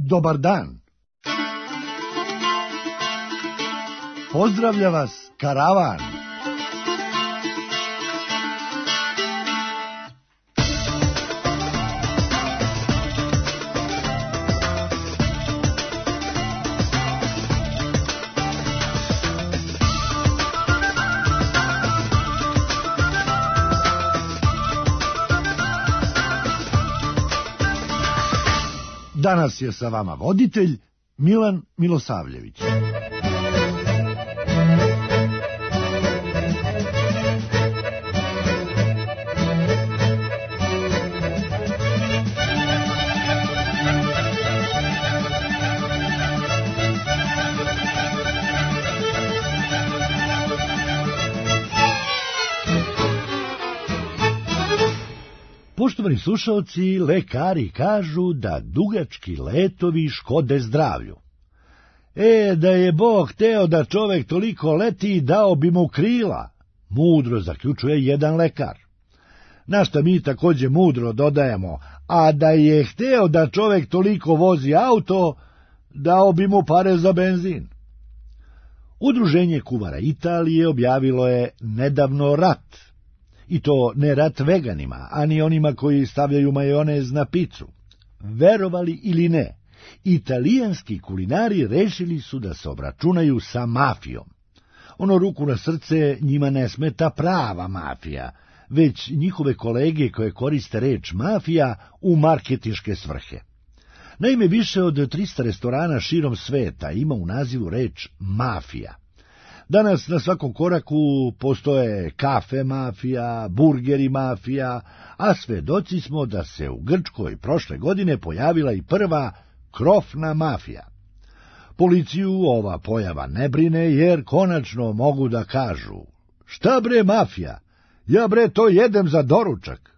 Dobar dan. Pozdravlja vas karavan. Danas je sa vama voditelj Milan Milosavljević. Poštovani slušalci, lekari kažu da dugački letovi škode zdravlju. Da je Bog hteo da čovek toliko leti, dao bi mu krila, mudro zaključuje jedan lekar. Na šta mi takođe mudro dodajemo, a da je hteo da čovek toliko vozi auto, dao bi mu pare za benzin. Udruženje kuvara Italije objavilo je nedavno rat. I to ne rat veganima, ani onima koji stavljaju majonez na picu. Verovali ili ne, italijanski kulinari rešili su da se obračunaju sa mafijom. Ono, ruku na srce, njima ne smeta prava mafija, već njihove kolege koje koriste reč mafija u marketinške svrhe. Naime, više od 300 restorana širom sveta ima u nazivu reč mafija. Danas na svakom koraku postoje kafe mafija, burgeri mafija, a svedoci smo da se u Grčkoj prošle godine pojavila i prva krofna mafija. Policiju ova pojava ne brine, jer konačno mogu da kažu: šta bre mafija, ja bre to jedem za doručak.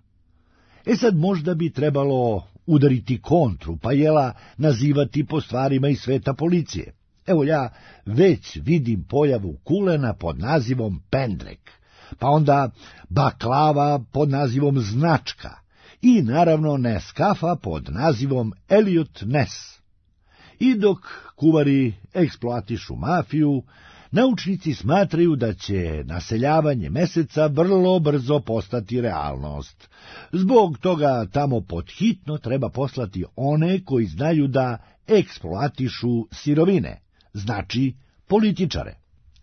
Sad možda bi trebalo udariti kontru, pa nazivati po stvarima iz sveta policije. Evo, ja već vidim pojavu kulena pod nazivom pendrek, pa onda baklava pod nazivom značka i naravno Neskafa pod nazivom Elliot Ness. I dok kuvari eksploatišu mafiju, naučnici smatraju da će naseljavanje meseca vrlo brzo postati realnost. Zbog toga tamo podhitno treba poslati one koji znaju da eksploatišu sirovine, znači političare.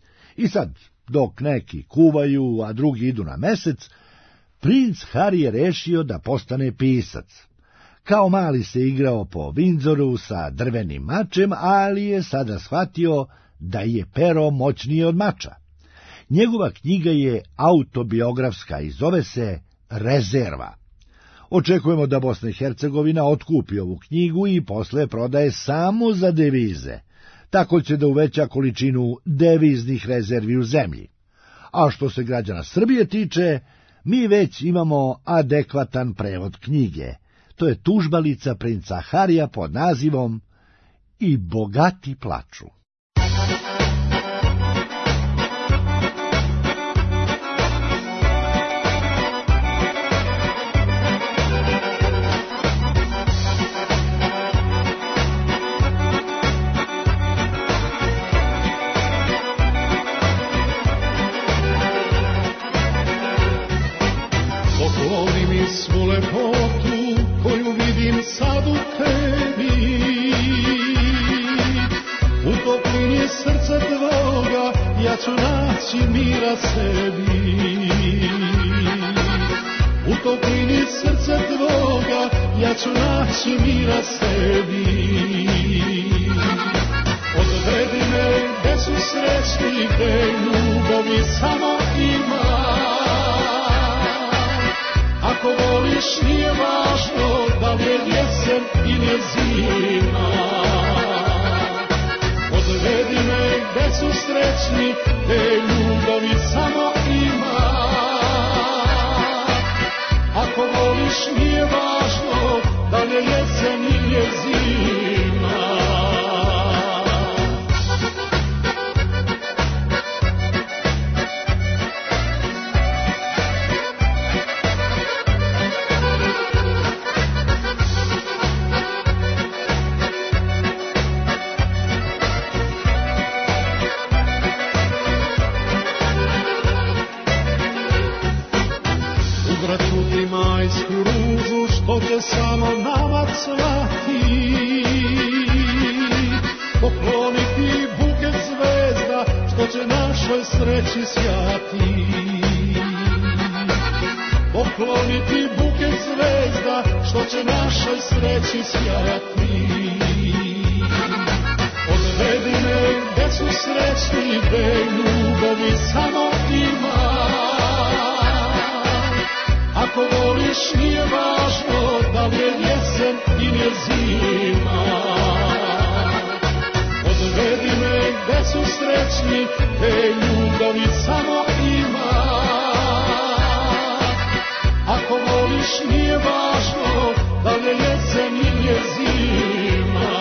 I sad, dok neki kuvaju, a drugi idu na mesec, princ Harry je rešio da postane pisac. Kao mali se igrao po Windsoru sa drvenim mačem, ali je sada shvatio da je pero moćnije od mača. Njegova knjiga je autobiografska i zove se Rezerva. Očekujemo da Bosna i Hercegovina otkupi ovu knjigu i posle prodaje samo za devize. Tako će da uveća količinu deviznih rezervi u zemlji. A što se građana Srbije tiče, mi već imamo adekvatan prevod knjige. To je tužbalica princa Harija pod nazivom I bogati plaču. Svu lepotu koju vidim sad u tebi, u toplini srca tvoga ja ću naći mira sebi. U toplini srca tvoga ja ću naći mira sebi. Odvedi me gde su srećni, gde ljubavi samo ima. Ako voliš, nije važno da li je jesen ili je zima. Odvedi me gde su srećni, gde ljubavi samo ima. Ako voliš, nije važno da li je jesen ili je zima. se samo nama cvati, pokloniti buket zvezda što će našoj sreći sjati. Pokloniti buket zvezda što će našoj sreći sjati. Odvedi me gde su srećni, gde ljubavi samo ima. Ako voliš nije važno da li je jesen ili je zima. Odvedi me gde su srećni, gde ljubavi samo ima. Ako voliš nije važno da li je jesen ili je zima.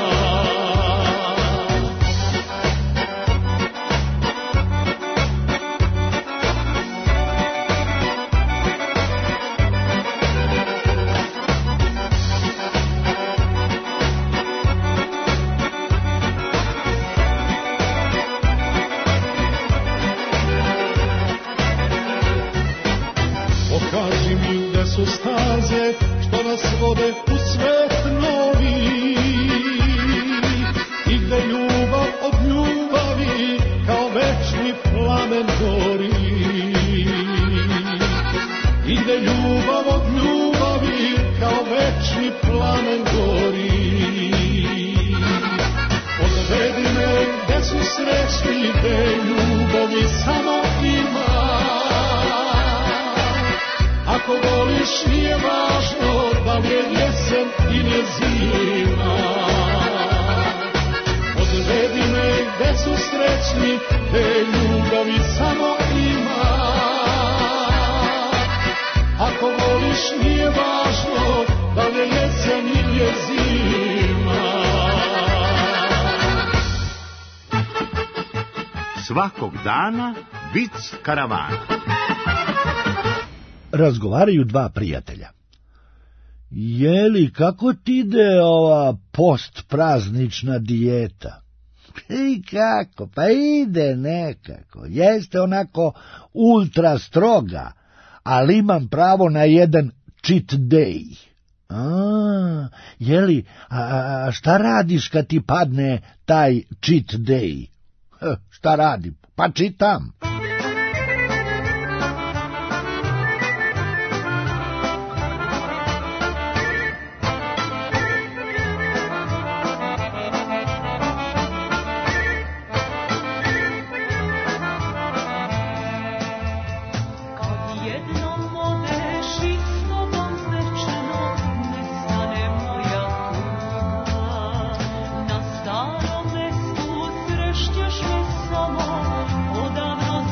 Pokaži mi gde su staze što nas vode u svet novi i gde ljubav od ljubavi kao večni plamen gori. I gde ljubav od ljubavi kao večni plamen gori. Odvedi me gde su srećni, gde ljubavi samo ima. Ako voliš nije važno da li je jesen ili je zima. Odvedi me gde su srećni, gde ljubavi samo ima. Ako voliš nije važno da li je jesen ili je zima. Svakog dana vic karavana. Razgovaraju dva prijatelja. Jeli, kako ti ide ova postpraznična dijeta? I kako, pa ide nekako. Jeste onako ultra stroga, ali imam pravo na jedan cheat day. Jeli, a šta radiš kad ti padne taj cheat day? Šta radim? Pa čitam. Starom mestu srećeš me samo, odavno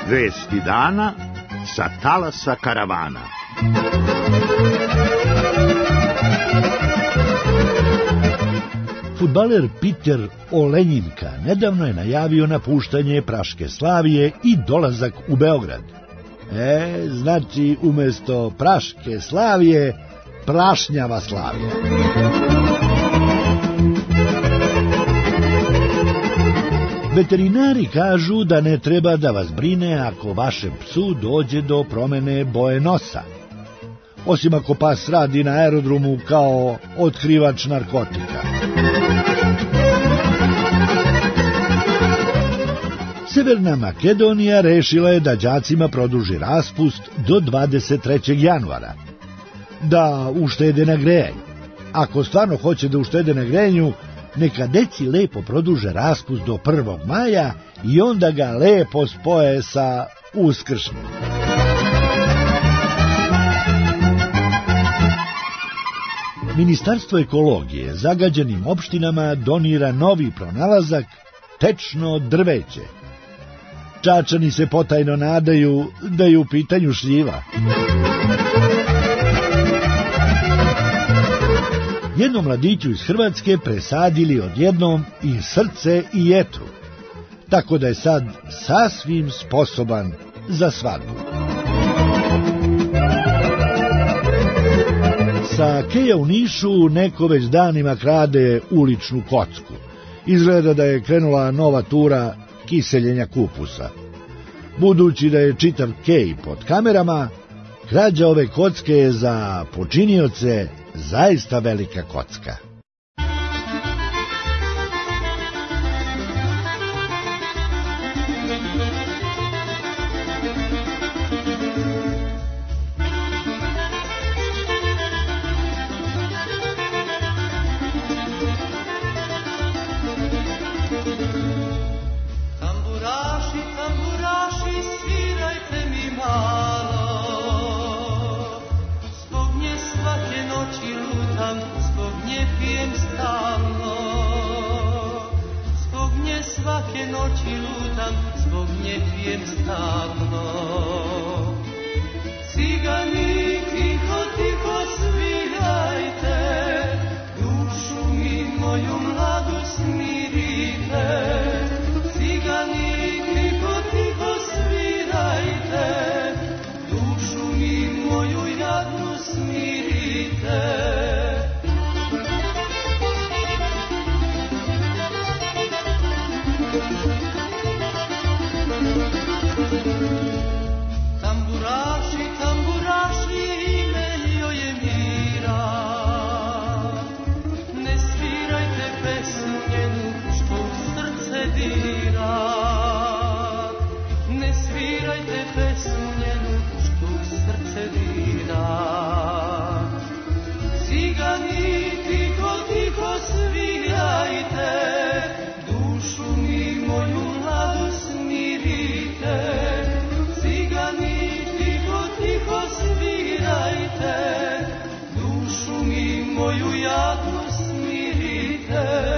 Vesti dana sa talasa karavana. Fudbaler Peter Olenjinka nedavno je najavio napuštanje Praške Slavije i dolazak u Beograd. Znači umjesto Praške Slavije, Prašnjava Slavija. Veterinari kažu da ne treba da vas brine ako vašem psu dođe do promene boje nosa. Osim ako pas radi na aerodromu kao otkrivač narkotika. Severna Makedonija rešila je da đacima produži raspust do 23. januara. Da uštede na grejanju. Ako stvarno hoće da uštede na grejanju, neka deci lepo produže raspust do 1. maja i onda ga lepo spoje sa Uskršnjim. Ministarstvo ekologije zagađenim opštinama donira novi pronalazak, tečno drveće. Čačani se potajno nadaju da je u pitanju šljiva. Jednom mladiću iz Hrvatske presadili odjednom i srce i jetru, tako da je sad sasvim sposoban za svadbu. Sa keja u Nišu neko već danima krade uličnu kocku. Izgleda da je krenula nova tura kiseljenja kupusa. Budući da je čitav kej pod kamerama, krađa ove kocke je za počinioce zaista velika kocka. Svake noći lutam, zbog nje pijem stalno. Cigani, tiho, tiho svirajte, dušu mi moju mladu smirite. Cigani, tiho, tiho svirajte, dušu mi moju jadnu smirite. Tamburaši, tamburaši, ime joj je Mira. Ne svirajte pesmu njenu što u srce dira. Ne svirajte pesmu njenu što u srce dira. Cigani, tiho, tiho svirajte, dušu mi moju mladu smirite. Cigani, tiho, tiho svirajte, dušu mi moju jadnu smirite.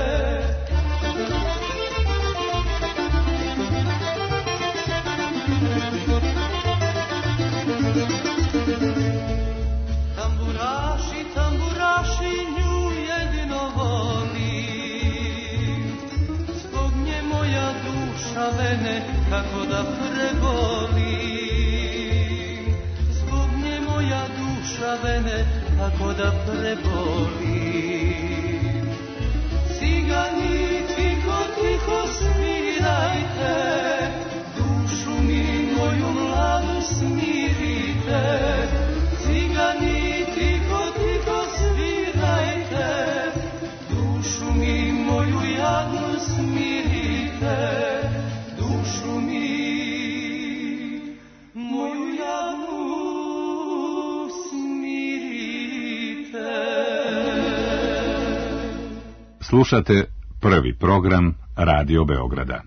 Tamburaši, tamburaši, nju jedino volim. Zbog nje moja duša vene kako da preboli. Zbog nje moja duša vene kako da preboli. Cigani, tiho, tiho svirajte, dušu mi moju mladu smirite. Cigani, tiho, tiho svirajte, dušu mi moju jadnu smirite. Dušu mi moju jadnu smirite. Slušate prvi program Radio Beograda.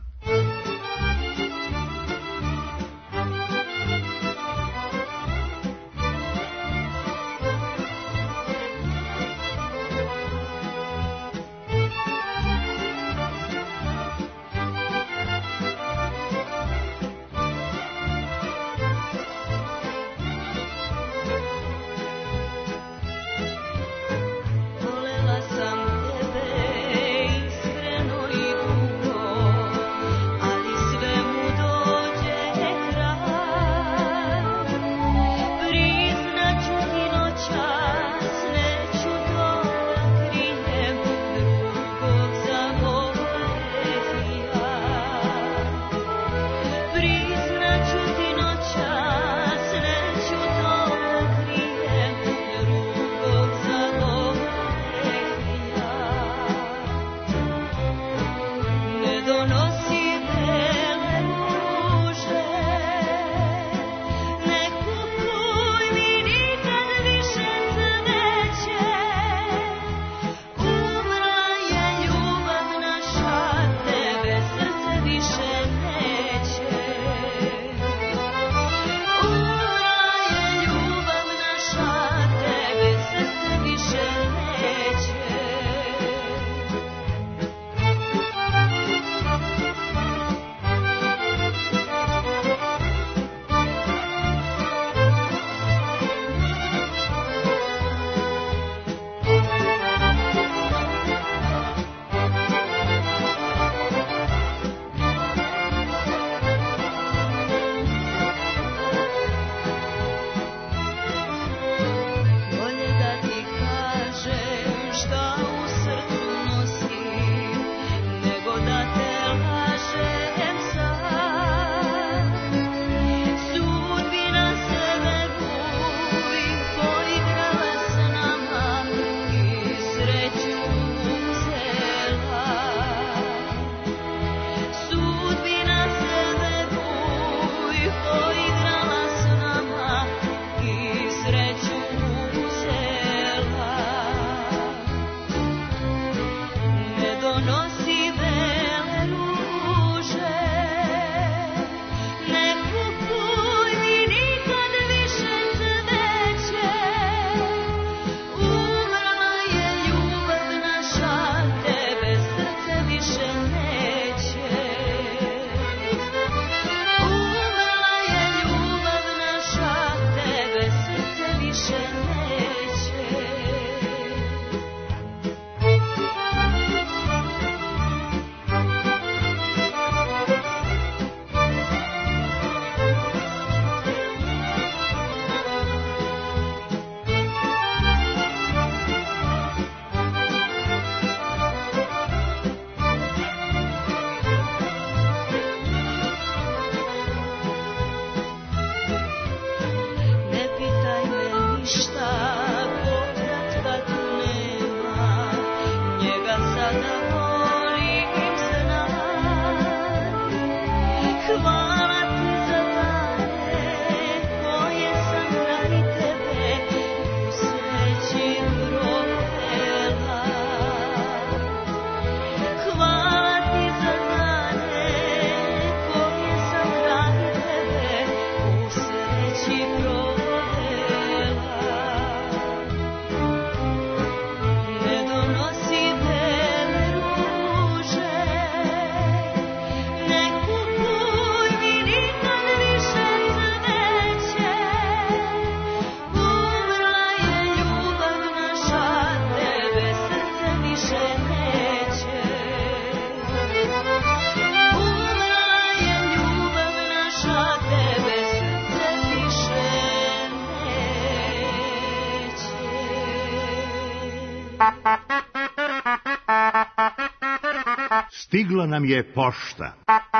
Stigla nam je pošta.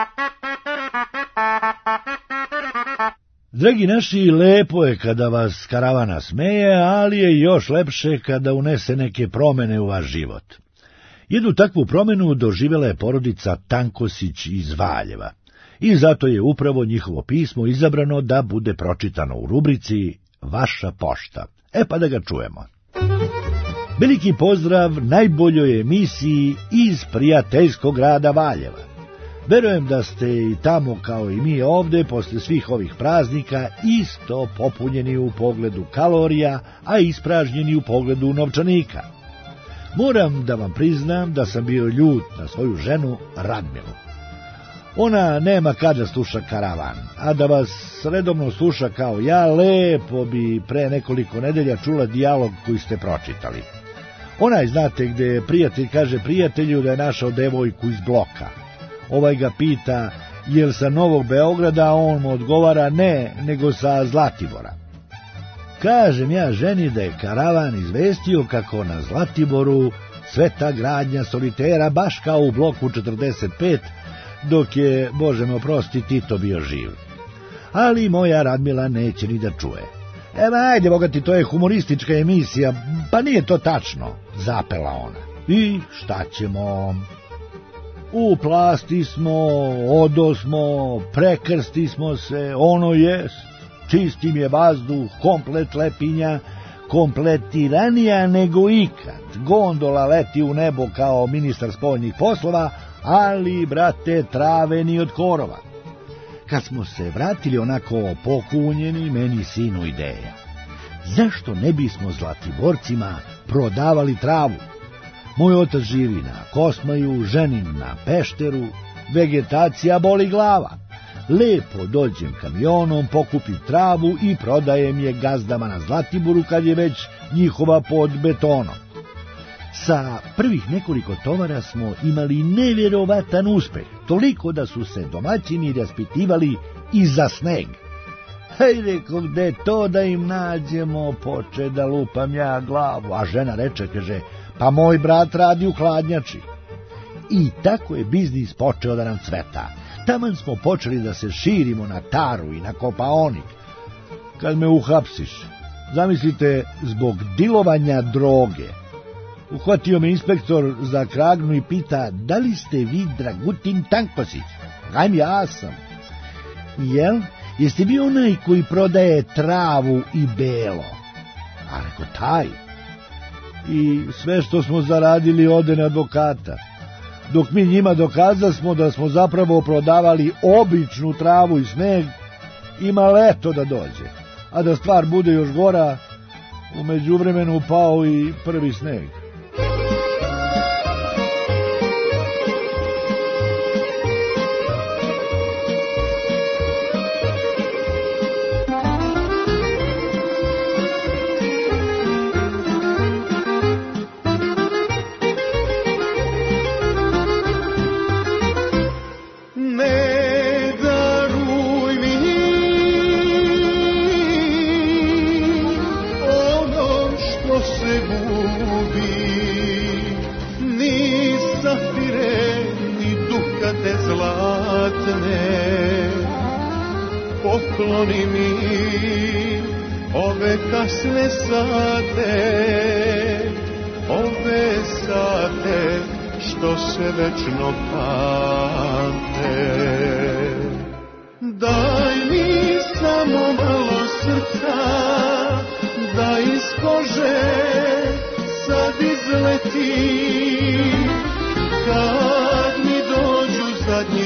Dragi naši, lepo je kada vas karavana smeje, ali je još lepše kada unese neke promene u vaš život. Jednu takvu promenu doživjela je porodica Tankosić iz Valjeva i zato je upravo njihovo pismo izabrano da bude pročitano u rubrici Vaša pošta. Pa da ga čujemo. Veliki pozdrav najboljoj emisiji iz prijateljskog grada Valjeva. Verujem da ste i tamo kao i mi ovde posle svih ovih praznika isto popunjeni u pogledu kalorija, a ispražnjeni u pogledu novčanika. Moram da vam priznam da sam bio ljut na svoju ženu Radmilu. Ona nema kada sluša karavan, a da vas redovno sluša kao ja, lepo bi pre nekoliko nedelja čula dijalog koji ste pročitali. Onaj, znate, gde prijatelj kaže prijatelju da je našao devojku iz bloka. Ovaj ga pita, jel sa Novog Beograda, a on mu odgovara ne, nego sa Zlatibora. Kažem ja ženi da je karavan izvestio kako na Zlatiboru sve ta gradnja solitera baš kao u bloku 45, dok je, Bože me oprosti, Tito bio živ. Ali moja Radmila neće ni da čuje. Ajde, bogati, to je humoristička emisija, pa nije to tačno, zapela ona. I šta ćemo? U plasti smo, odosmo, prekrsti smo se, ono jest, čistim je vazduh, komplet lepinja, kompletiranija nego ikad. Gondola leti u nebo kao ministar spoljnih poslova, ali, brate, trave ni od korova. Kad smo se vratili onako pokunjeni, meni sinu ideja. Zašto ne bismo Zlatiborcima prodavali travu? Moj otac živi na Kosmaju, ženin na Pešteru, vegetacija boli glava. Lepo dođem kamionom, pokupim travu i prodajem je gazdama na Zlatiboru kad je već njihova pod betonom. Sa prvih nekoliko tovara smo imali nevjerovatan uspeh, toliko da su se domaćini raspitivali i za sneg. Rekao, gde to da im nađemo, poče da lupam ja glavu, a žena reče, kaže, pa moj brat radi u hladnjači. I tako je biznis počeo da nam cveta. Taman smo počeli da se širimo na Taru i na Kopaonik. Kad me uhapsiš, zamislite, zbog dilovanja droge, uhvatio me inspektor za kragnu i pita, da li ste vi Dragutin Tankosić? Ajme, ja sam. Jel? Jeste vi onaj koji prodaje travu i belo? A rekao, taj. I sve što smo zaradili ode na advokata. Dok mi njima dokazasmo da smo zapravo prodavali običnu travu i sneg, ima leto da dođe. A da stvar bude još gora, u međuvremenu pao i prvi sneg. Pokloni mi ove kasne sate, ove sate što se večno pamte. Daj mi samo malo srca, da iz kože sad izleti, kad mi dođu zadnji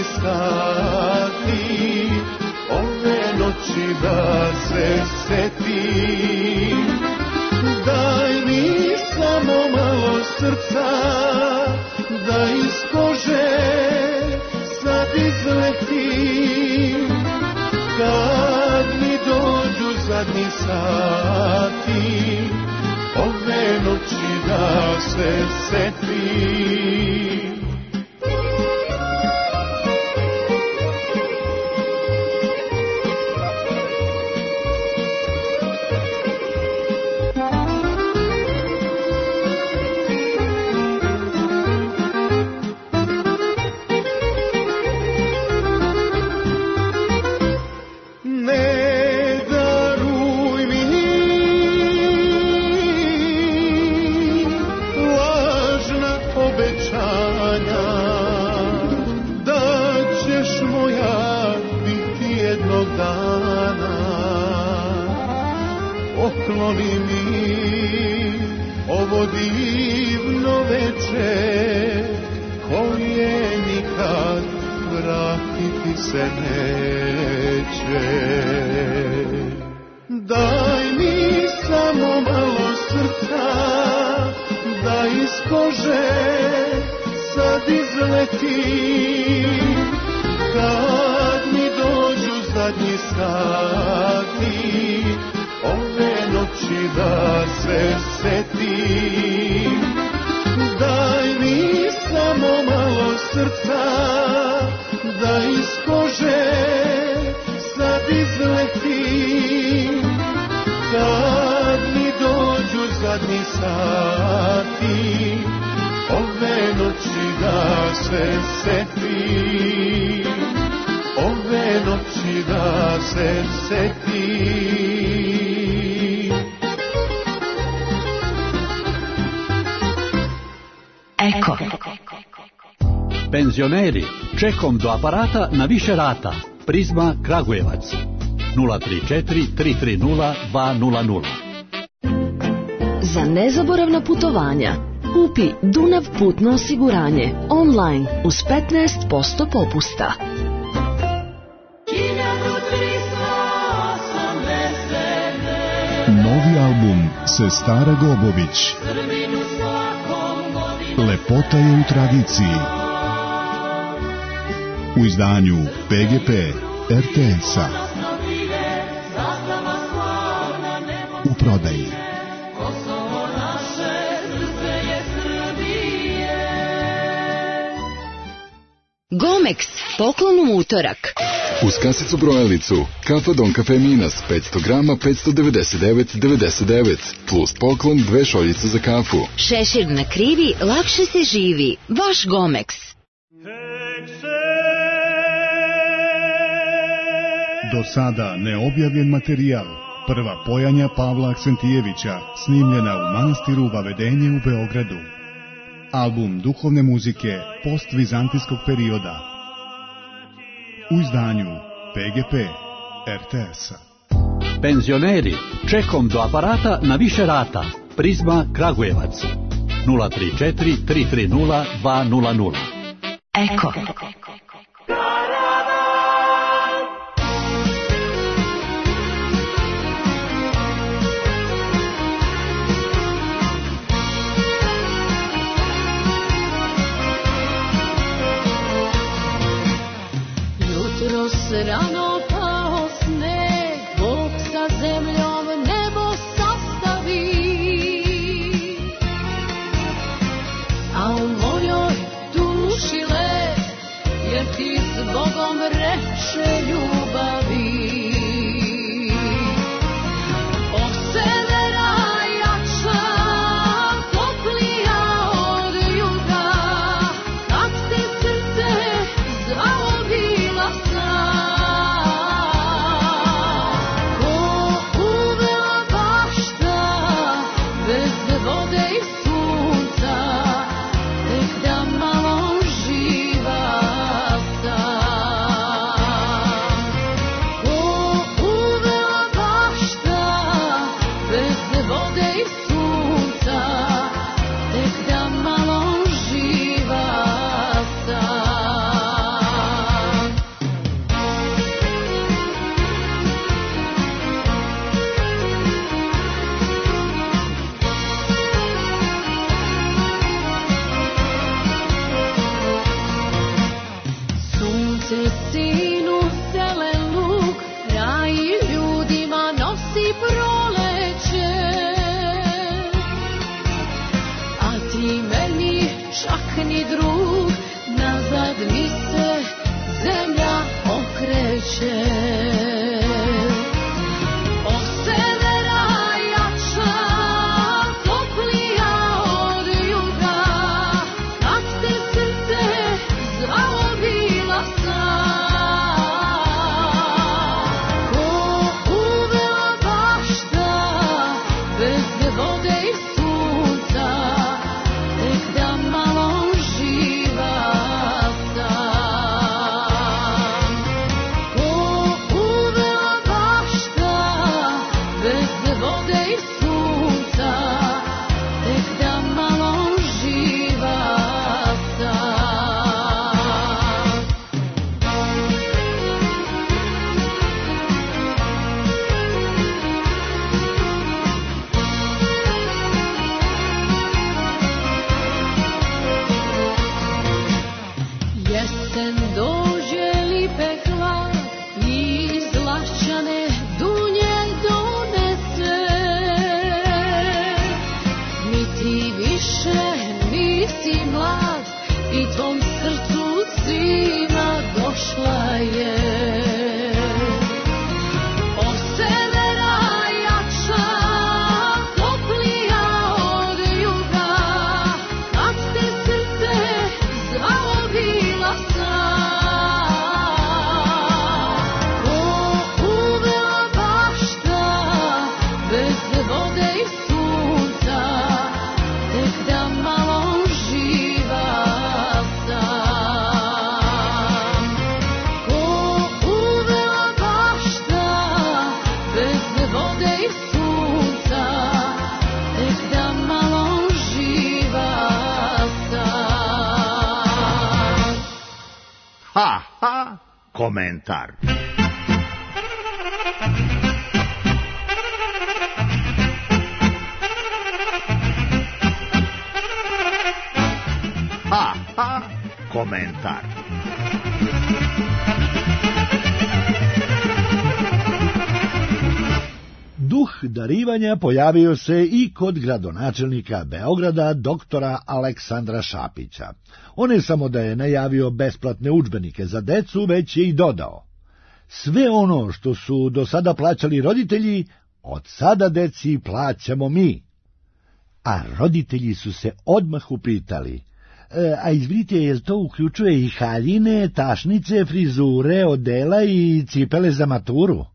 sati, ove noći da se setim. Daj mi samo malo srca, da iz kože sad izletim, kad mi dođu zadnji sati, ove noći da se setim. jednog dana pokloni mi ovo divno večer koje nikad vratiti se neće. Daj mi samo malo srca da iz kože sad izleti, kad mi dođu zadnji sati ove noći da se setim. Daj mi samo malo srca da iz kože sad izletim, kad mi dođu zadnji sati ove noći da se setim, ove noći da se setim. Eko. Penzioneri, čekom do aparata na više rata. Prizma Kragujevac 034 330 200. Za nezaboravna putovanja kupi Dunav putno osiguranje online uz 15% popusta. Novi album Sestara Gobović. Lepota je u tradiciji. U izdanju PGP RTS-a. U prodaji. Gomex, poklon u utorak. Uz kasicu brojalicu, kafa Don Cafe Minas, 500 grama, 599,99, plus poklon 2 šoljice za kafu. Šešir na krivi, lakše se živi. Vaš Gomex. Do sada neobjavljen materijal. Prva pojanja Pavla Aksentijevića, snimljena u manastiru Vavedenje u Beogradu. Album duhovne muzike postvizantijskog perioda. U izdanju PGP RTS-a. Penzioneri, čekom do aparata na više rata. Prizma Kragujevac 034 330 200. Eko. Rano pao sneg, Bog sa zemljom nebo sastavi, a u mojoj duši let, jer ti s Bogom reče ljubavi. Od severa jača, toplija od juga, kad te srce zvalo bila sna. komentar. Komentar. Duh darivanja pojavio se i kod gradonačelnika Beograda, doktora Aleksandra Šapića. On je samo da je najavio besplatne udžbenike za decu, već je i dodao: sve ono što su do sada plaćali roditelji, od sada deci plaćamo mi. A roditelji su se odmah upitali: a izvinite, jel to uključuje i haljine, tašnice, frizure, odela i cipele za maturu?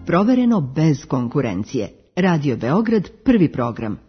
provereno bez konkurencije. Radio Beograd, prvi program.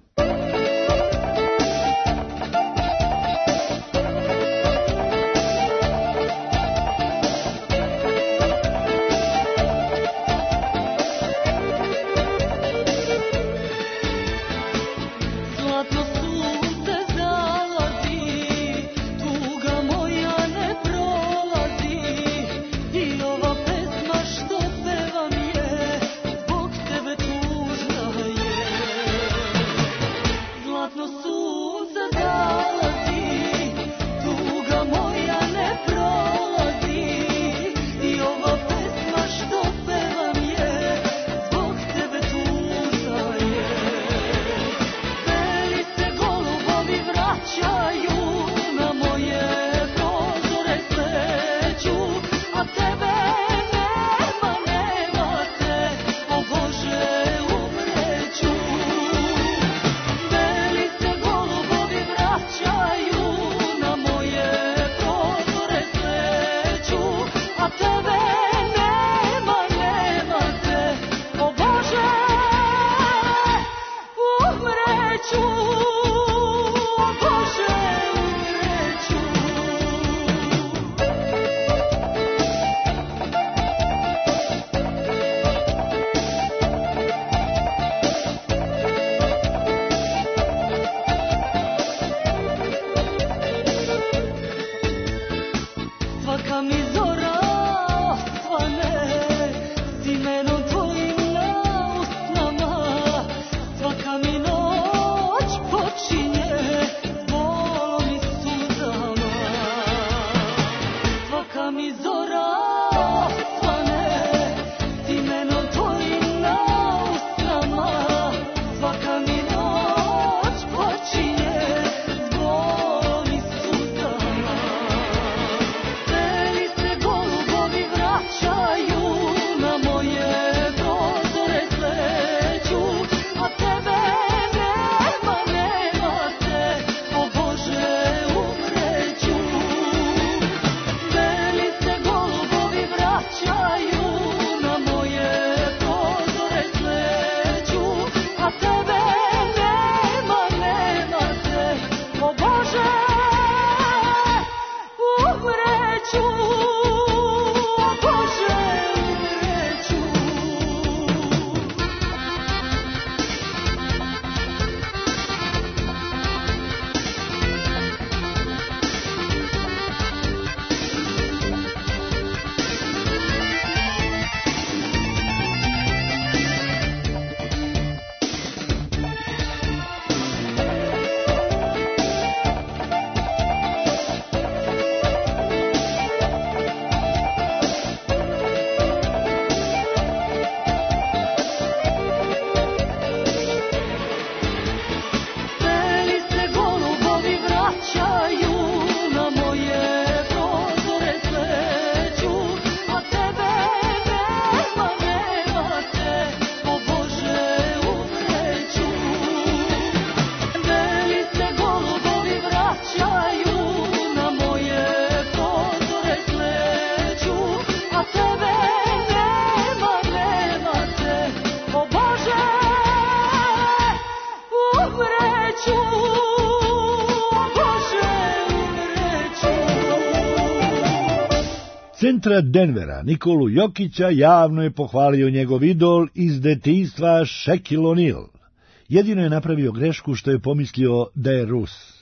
Centra Denvera Nikolu Jokića javno je pohvalio njegov idol iz detinjstva Shaquille O'Neal. Jedino je napravio grešku što je pomislio da je Rus.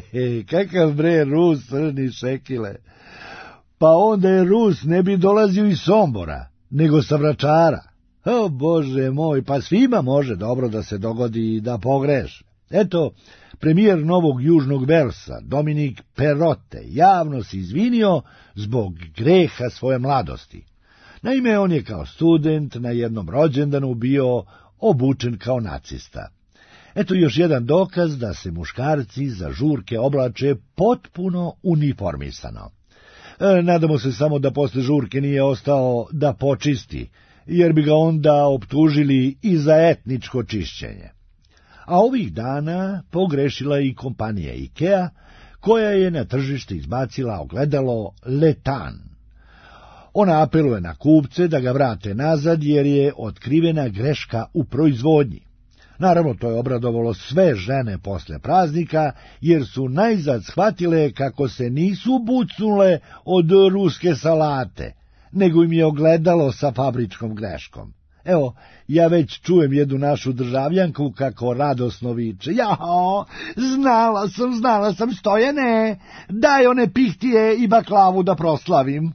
Kakav bre Rus, crni Šekile. Pa onda je Rus ne bi dolazio iz Sombora, nego sa Vračara. O Bože moj, pa svima može dobro da se dogodi da pogreše. Eto, premijer Novog Južnog Velsa, Dominik Perote, javno se izvinio zbog greha svoje mladosti. Naime, on je kao student na jednom rođendanu bio obučen kao nacista. Eto još jedan dokaz da se muškarci za žurke oblače potpuno uniformisano. Nadamo se samo da posle žurke nije ostao da počisti, jer bi ga onda optužili i za etničko čišćenje. A ovih dana pogrešila i kompanija IKEA, koja je na tržište izbacila ogledalo Letan. Ona apeluje na kupce da ga vrate nazad jer je otkrivena greška u proizvodnji. Naravno, to je obradovalo sve žene posle praznika, jer su najzad shvatile kako se nisu bucnule od ruske salate, nego im je ogledalo sa fabričkom greškom. Evo, ja već čujem jednu našu državljanku kako radosno viče: Jaho, znala sam, Stojane, daj one pihtije i baklavu da proslavim.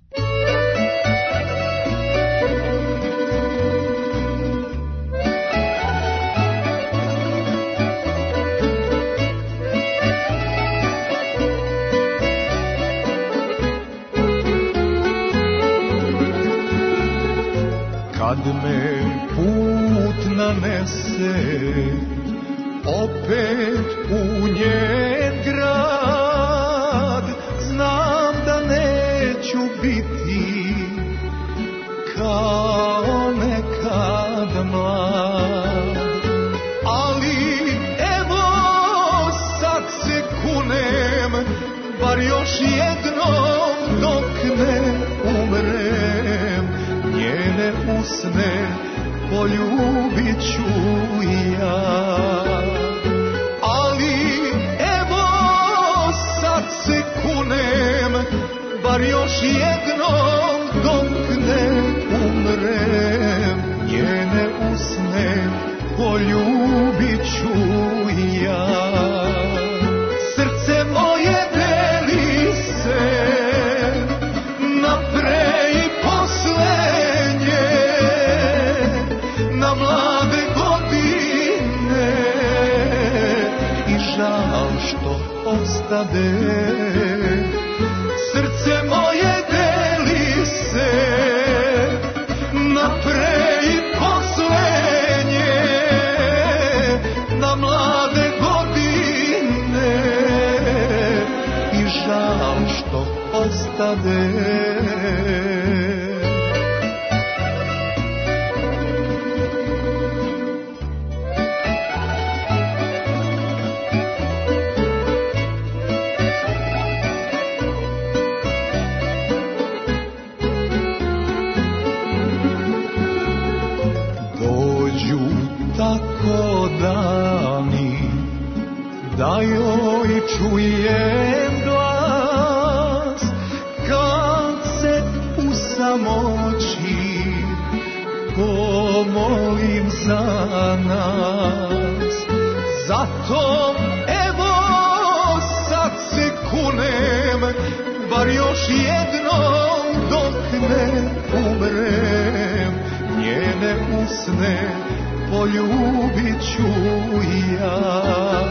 Kad me put nanese opet u njen grad, znam da neću biti kao nekad mlad, ali evo sad se kunem, bar još jednom dok ne umrem, njene usne poljubit ću ja. Ali evo sad se kunem, bar još jednom dok ne umrem, njene usne poljubit ću ja. Srce moje deli se na pre i posle, na mlade godine, i žal što ostade. Srce moje deli se na pre i poslenje, na mlade godine, i žal što ostade. Da joj čujem glas kad se u samoći pomolim za nas. Zato evo sad se kunem, bar još jednom dok ne umrem, njene usne poljubit ću ja.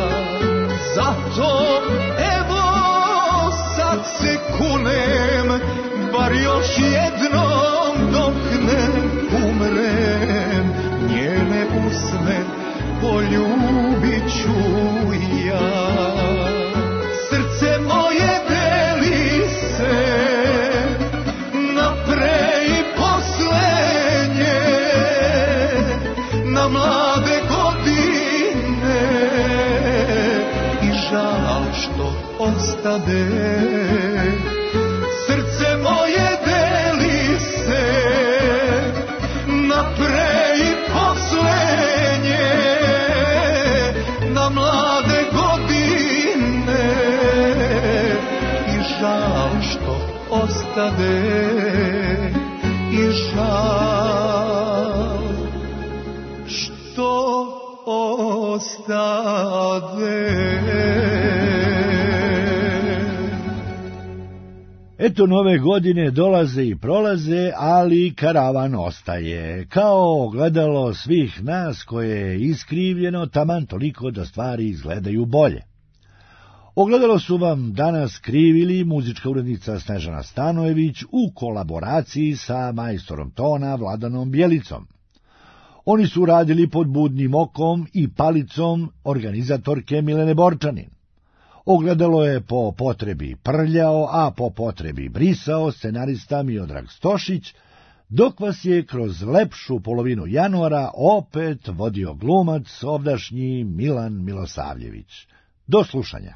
Zato evo sad se kunem, bar još jednom dok ne umrem, njene usne poljubit ću ja. Srce moje deli se na pre i poslenje, na mlade godine, i žal što ostade. Srce moje deli se na pre i poslenje, na mlade godine, i žal što ostade, i žal što ostade. Eto, nove godine dolaze i prolaze, ali karavan ostaje, kao ogledalo svih nas koje je iskrivljeno taman toliko da stvari izgledaju bolje. Ogledalo su vam danas krivili muzička urednica Snežana Stanojević u kolaboraciji sa majstorom tona Vladanom Bjelicom. Oni su radili pod budnim okom i palicom organizatorke Milene Borčanin. Ogledalo je po potrebi prljao, a po potrebi brisao scenarista Miodrag Stošić, dok vas je kroz lepšu polovinu januara opet vodio glumac ovdašnji Milan Milosavljević. Do slušanja.